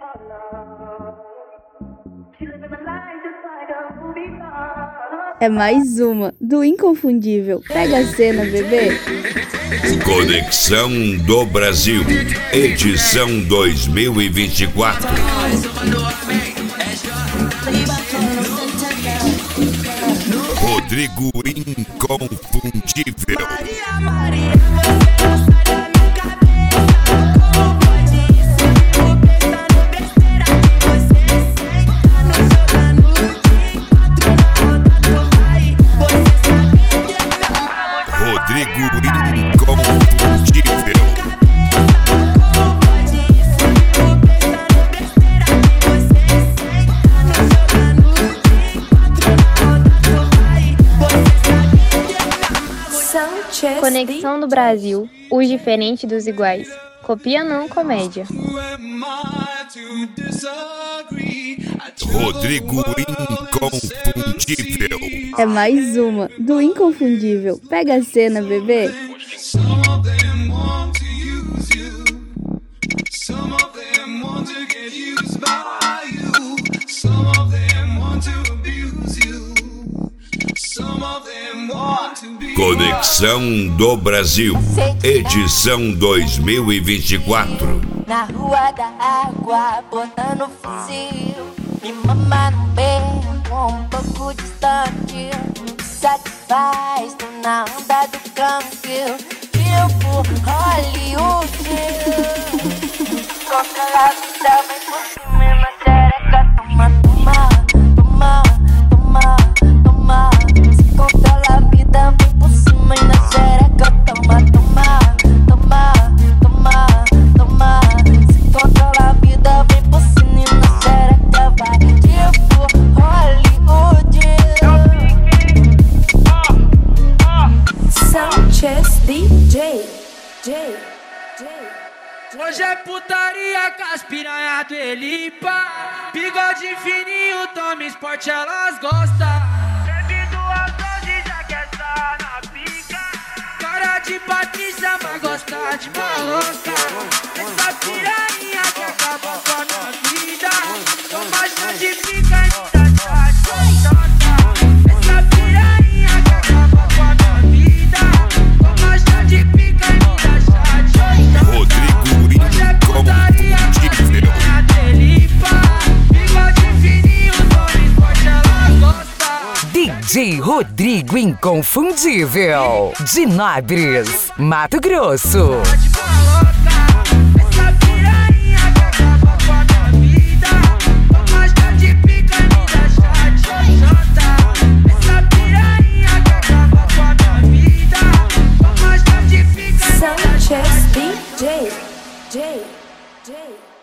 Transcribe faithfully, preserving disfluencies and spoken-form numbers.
É mais uma do Inconfundível. Pega a cena, bebê. Conexão do Brasil, edição dois mil e vinte e quatro. Rodrigo Inconfundível. Rodrigo Inconfundível. Conexão do Brasil, os diferentes dos iguais. Copia não, comédia. Rodrigo Inconfundível. É mais uma do Inconfundível. Pega a cena, bebê. Conexão do Brasil, edição dois mil e vinte e quatro. Na rua da água, botando fuzil. Me mama no beco, um pouco distante. Satisfaz, tô na onda do canto. Tipo Hollywood. Controla a vida, vem por cima na xereca. Toma, toma, toma, toma, toma. Se controla a vida, vem por cima na xereca. Toma, toma, toma, toma, toma. Se controla a vida, vem por cima na xereca. Vai tipo Hollywood. Sanchez D J, J, J. Hoje é putaria com as piranha do Elipa. Bigode fininho, toma esporte, elas gostam. Bebido a dose, já quer estar na pica. Cara de Patrícia, mas gosta de maloca. Essa piranha que acabou com a minha vida. Toma chá de pica e me dá chá de chota. Essa piranha que acabou com a minha vida. Toma chá de pica e me dá chá de chota. Rodrigo Inconfundível. D J Rodrigo Inconfundível, de Nabres, Mato Grosso. Sanchez D J, J, J.